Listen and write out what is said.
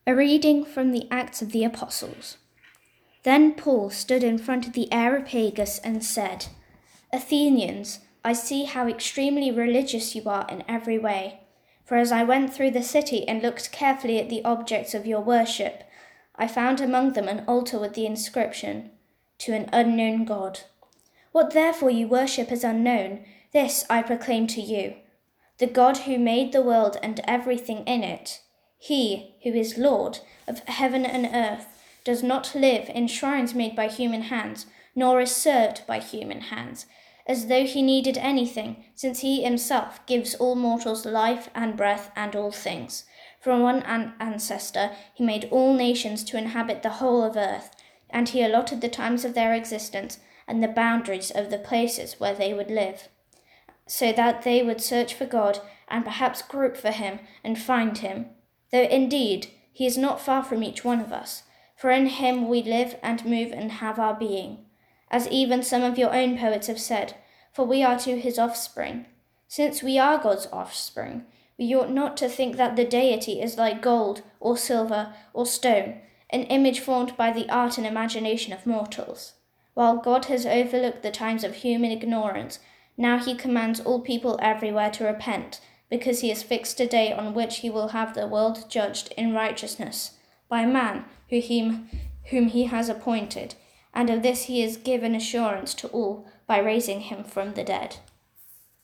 A reading from the Acts of the Apostles. Then Paul stood in front of the Areopagus and said, "Athenians, I see how extremely religious you are in every way. For as I went through the city and looked carefully at the objects of your worship, I found among them an altar with the inscription, 'To an unknown God.' What therefore you worship as unknown, this I proclaim to you. The God who made the world and everything in it, he who is Lord of heaven and earth, does not live in shrines made by human hands, nor is served by human hands, as though he needed anything, since he himself gives all mortals life and breath and all things. From one ancestor he made all nations to inhabit the whole of earth, and he allotted the times of their existence and the boundaries of the places where they would live, so that they would search for God and perhaps grope for him and find him, though indeed he is not far from each one of us, for in him we live and move and have our being. As even some of your own poets have said, for we are to his offspring. Since we are God's offspring, we ought not to think that the deity is like gold or silver or stone, an image formed by the art and imagination of mortals. While God has overlooked the times of human ignorance, now he commands all people everywhere to repent, because he has fixed a day on which he will have the world judged in righteousness by man whom he has appointed, and of this he has given assurance to all by raising him from the dead."